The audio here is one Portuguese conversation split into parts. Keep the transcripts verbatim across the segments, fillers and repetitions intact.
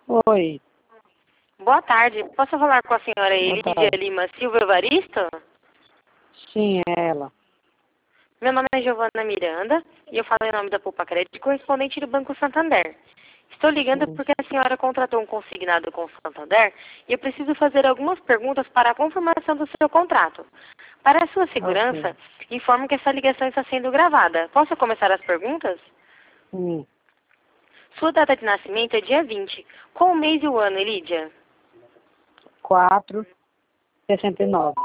Oi, Boa tarde. Posso falar com a senhora boa Elidia tarde. Lima Silva Evaristo? Sim, é ela. Meu nome é Giovana Miranda e eu falo em nome da Poupa Crédito, correspondente do Banco Santander. Estou ligando Sim, porque a senhora contratou um consignado com o Santander e eu preciso fazer algumas perguntas para a confirmação do seu contrato. Para a sua ok. segurança, informo que essa ligação está sendo gravada. Posso começar as perguntas? Sim, Sua data de nascimento é dia vinte. Qual o mês e o ano, Elidia? quatro, sessenta e nove.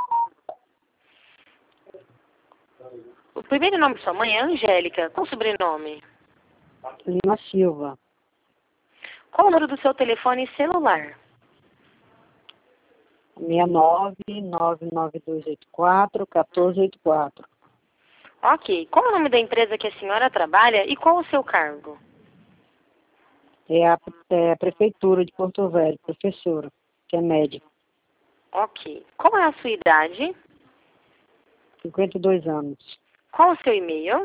O primeiro nome de sua mãe é Angélica. Qual o sobrenome? Lima Silva. Qual o número do seu telefone celular? seis nove, nove nove dois oito quatro, um quatro oito quatro. Ok. Qual o nome da empresa que a senhora trabalha e qual o seu cargo? É a, é a Prefeitura de Porto Velho, professora, que é médica. Ok. Qual é a sua idade? cinquenta e dois anos. Qual o seu e-mail?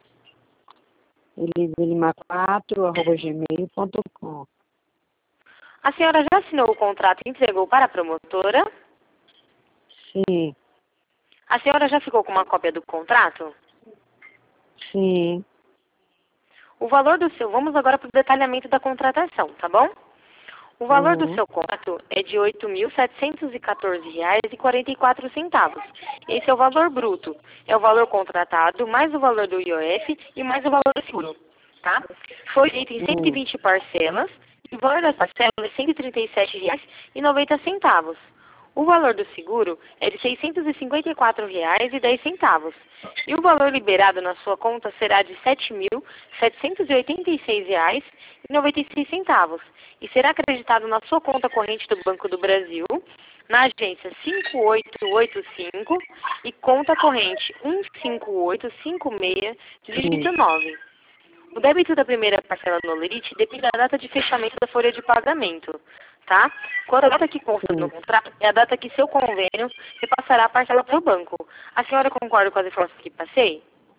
Lima quatro, arroba gmail ponto com. A senhora já assinou o contrato e entregou para a promotora? Sim, A senhora já ficou com uma cópia do contrato? sim. O valor do seu... Vamos agora para o detalhamento da contratação, tá bom? O valor do Uhum, seu contrato é de oito mil setecentos e quatorze reais e quarenta e quatro centavos. Esse é o valor bruto. É o valor contratado, mais o valor do I O F e mais o valor do seguro. Tá? Foi feito em cento e uhum, vinte parcelas e o valor das parcelas é cento e trinta e sete reais e noventa centavos. O valor do seguro é de seiscentos e cinquenta e quatro reais e dez centavos. E o valor liberado na sua conta será de sete mil setecentos e oitenta e seis reais e noventa e seis centavos. E será acreditado na sua conta corrente do Banco do Brasil, na agência cinco oito oito cinco e conta corrente um cinco oito cinco seis, sim. dígito nove. O débito da primeira parcela no Lerite depende da data de fechamento da folha de pagamento, tá? Quando a data que consta no Sim, contrato é a data que seu convênio repassará a parcela para o banco. A senhora concorda com as informações que passei?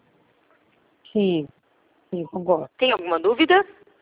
sim, sim, concordo. Tem alguma dúvida?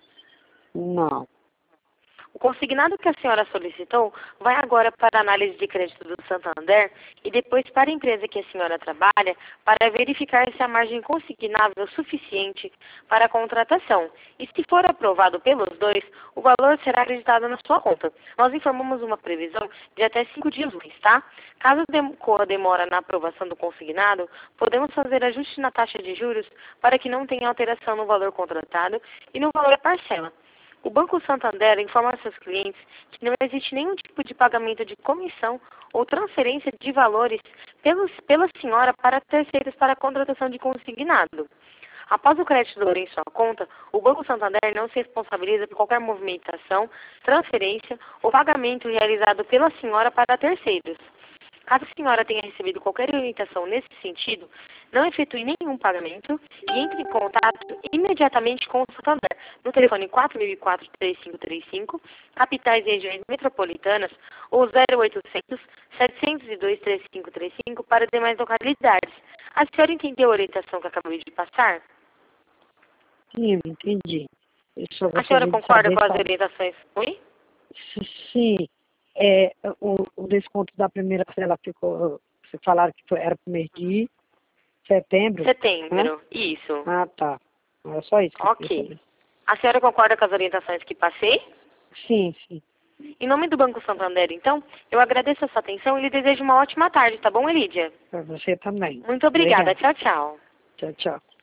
Não. O consignado que a senhora solicitou vai agora para a análise de crédito do Santander e depois para a empresa que a senhora trabalha para verificar se a margem consignável é suficiente para a contratação. E se for aprovado pelos dois, o valor será acreditado na sua conta. Nós informamos uma previsão de até cinco dias úteis, tá? Caso ocorra demora na aprovação do consignado, podemos fazer ajuste na taxa de juros para que não tenha alteração no valor contratado e no valor da parcela. O Banco Santander informa aos seus clientes que não existe nenhum tipo de pagamento de comissão ou transferência de valores pelos, pela senhora para terceiros para a contratação de consignado. Após o crédito do valor em sua conta, o Banco Santander não se responsabiliza por qualquer movimentação, transferência ou pagamento realizado pela senhora para terceiros. Caso a senhora tenha recebido qualquer orientação nesse sentido, não efetue nenhum pagamento e entre em contato imediatamente com o Santander no telefone quatro mil e quatro, três cinco três cinco, capitais e regiões metropolitanas, ou zero oitocentos, setecentos e dois, três cinco três cinco para demais localidades. A senhora entendeu a orientação que acabei de passar? Sim, entendi. Eu só A senhora gostaria de concorda saber com as tá, orientações? Oi? se, se é, o, o desconto da primeira parcela ficou. Você falaram que foi, era para o mês de setembro, né? Setembro. Isso. Ah, tá. Era só isso que eu queria Ok. saber. A senhora concorda com as orientações que passei? Sim, sim. Em nome do Banco Santander, então, eu agradeço a sua atenção e lhe desejo uma ótima tarde, tá bom, Elidia? Para você também. Muito obrigada. Obrigado. Tchau, tchau. Tchau, tchau.